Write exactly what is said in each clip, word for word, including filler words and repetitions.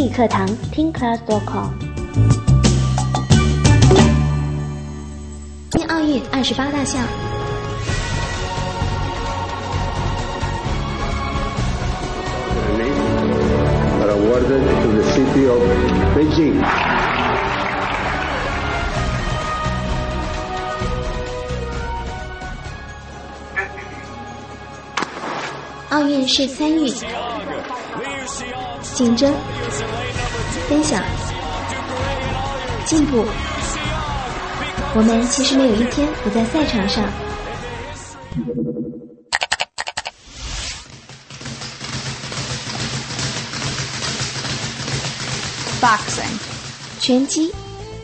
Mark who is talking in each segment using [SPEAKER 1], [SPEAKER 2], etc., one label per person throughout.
[SPEAKER 1] 理课堂听 class 点 com。 今奥运二十八大项。
[SPEAKER 2] Are awarded to the city of Beijing.
[SPEAKER 1] 奥运是参与、竞争、分享、进步。我们其实没有一天不在赛场上。
[SPEAKER 3] Boxing.
[SPEAKER 1] 拳击。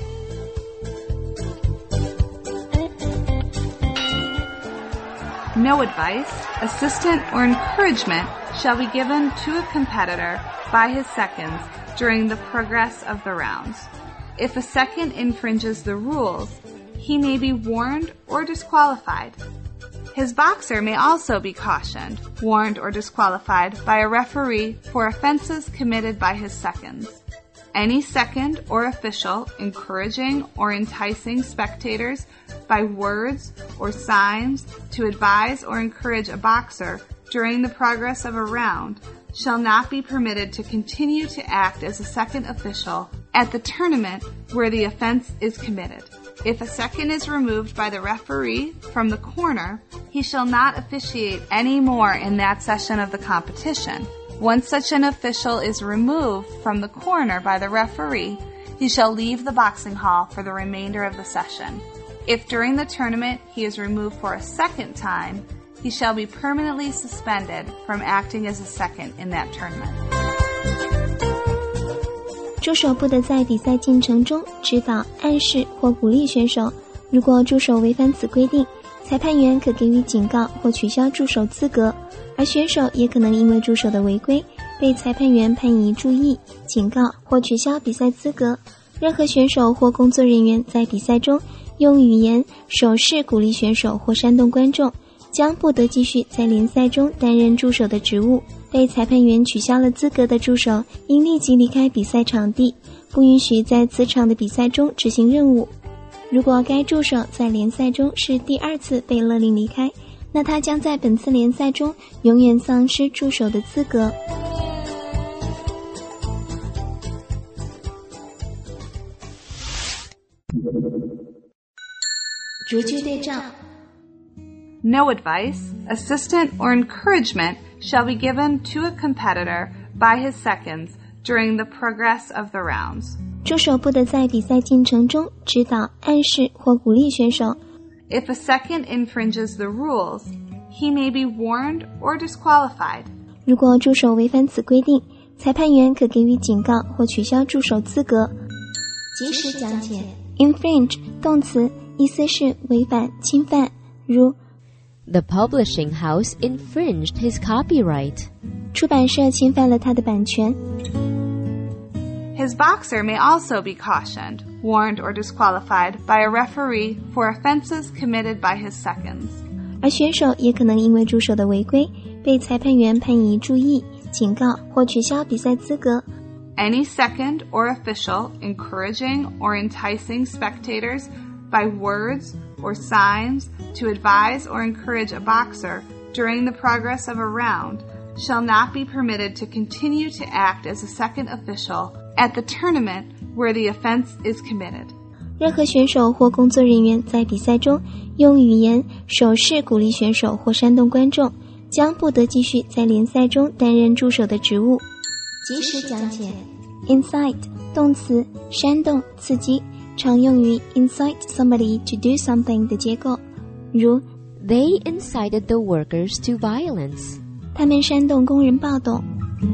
[SPEAKER 3] No advice, assistance, or encouragement shall be given to a competitor by his seconds during the progress of the rounds. If a second infringes the rules, he may be warned or disqualified. His boxer may also be cautioned, warned, or disqualified by a referee for offenses committed by his seconds. Any second or official encouraging or enticing spectators by words or signs to advise or encourage a boxer during the progress of a round shall not be permitted to continue to act as a second official at the tournament where the offense is committed. If a second is removed by the referee from the corner, he shall not officiate any more in that session of the competition. Once such an official is removed from the corner by the referee, he shall leave the boxing hall for the remainder of the session. If during the tournament he is removed for a second time, he shall be permanently suspended from acting as a second in that tournament.
[SPEAKER 1] 助手不得在比赛进程中指导、暗示或鼓励选手。如果助手违反此规定，裁判员可给予警告或取消助手资格，而选手也可能因为助手的违规被裁判员判以注意、警告或取消比赛资格。任何选手或工作人员在比赛中用语言、手势鼓励选手或煽动观众，将不得继续在联赛中担任助手的职务。被裁判员取消了资格的助手应立即离开比赛场地，不允许在此场的比赛中执行任务。如果该助手在联赛中是第二次被勒令离开，那他将在本次联赛中永远丧失助手的资格。逐句对照。
[SPEAKER 3] No advice, assistance, or encouragement shall be given to a competitor by his seconds during the progress of the rounds.
[SPEAKER 1] 助手不得在比赛进程中指导、暗示或鼓励选手。
[SPEAKER 3] If a second infringes the rules, he may be warned or disqualified.
[SPEAKER 1] 如果助手违反此规定，裁判员可给予警告或取消助手资格。及时讲解。Infringe 动词，意思是违反、侵犯，如
[SPEAKER 4] The publishing house infringed his copyright.
[SPEAKER 1] 出版社侵犯了他的版权。
[SPEAKER 3] His boxer may also be cautioned, warned, or disqualified by a referee for offenses committed by his seconds.
[SPEAKER 1] 而选手也可能因为助手的违规被裁判员判以注意、警告或取消比赛资格。
[SPEAKER 3] Any second or official encouraging or enticing spectators by words or signs to advise or encourage a boxer during the progress of a round shall not be permitted to continue to act as a second official at the tournament where the offense is committed.
[SPEAKER 1] 任何选手或工作人员在比赛中用语言、手势鼓励选手或煽动观众，将不得继续在联赛中担任助手的职务。及时讲解。Incite 动词，煽动、刺激，常用于 incite somebody to do something 的结构，如
[SPEAKER 4] They incited the workers to violence.
[SPEAKER 1] 他们煽动工人暴动。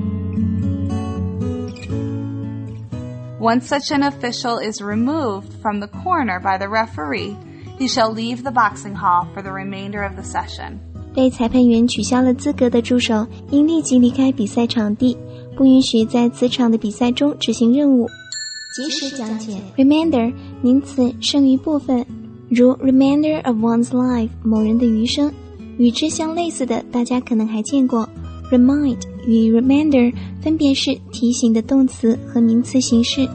[SPEAKER 3] Once such an official is removed from the corner by the referee, he shall leave the boxing hall for the remainder of the session.
[SPEAKER 1] 被裁判员取消了资格的助手应立即离开比赛场地，不允许在此场的比赛中执行任务。及时讲解。Remainder 名词，剩余部分，如 remainder of one's life 某人的余生。与之相类似的大家可能还见过 remind 与 reminder 分别是提醒的动词和名词形式。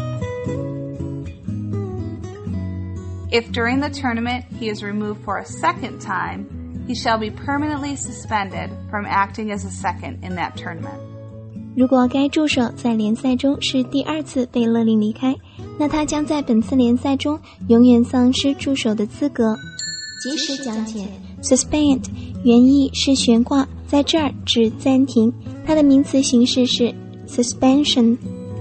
[SPEAKER 3] If during the tournament he is removed for a second time, he shall be permanently suspended from acting as a second in that tournament.
[SPEAKER 1] 如果该助手在联赛中是第二次被勒令离开，那他将在本次联赛中永远丧失助手的资格。及时讲解 Suspend 原意是悬挂，在这儿指暂停，它的名词形式是 suspension。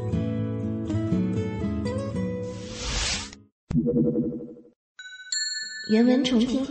[SPEAKER 1] 原文重听。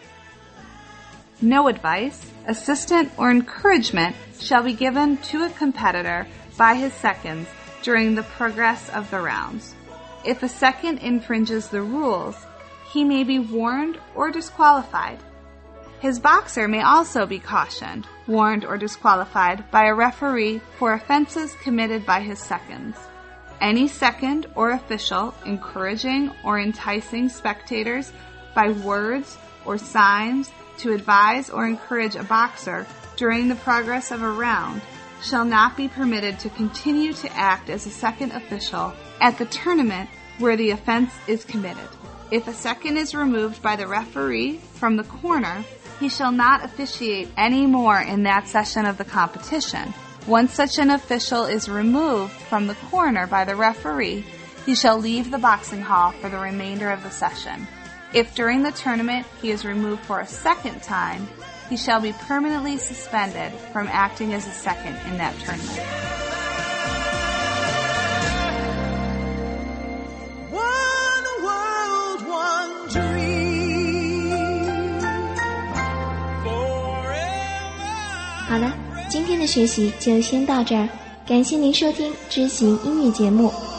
[SPEAKER 3] No advice, assistance, or encouragement shall be given to a competitor by his seconds during the progress of the rounds. If a second infringes the rules, he may be warned or disqualified. His boxer may also be cautioned, warned, or disqualified by a referee for offenses committed by his seconds. Any second or official encouraging or enticing spectators by words or signs to advise or encourage a boxer during the progress of a round shall not be permitted to continue to act as a second official at the tournament where the offense is committed. If a second is removed by the referee from the corner, he shall not officiate any more in that session of the competition. Once such an official is removed from the corner by the referee, he shall leave the boxing hall for the remainder of the session. If during the tournament he is removed for a second time, he shall be permanently suspended from acting as a second in that tournament.
[SPEAKER 5] One world, one dream, forever.
[SPEAKER 1] 好了，今天的学习就先到这儿，感谢您收听知行英语节目。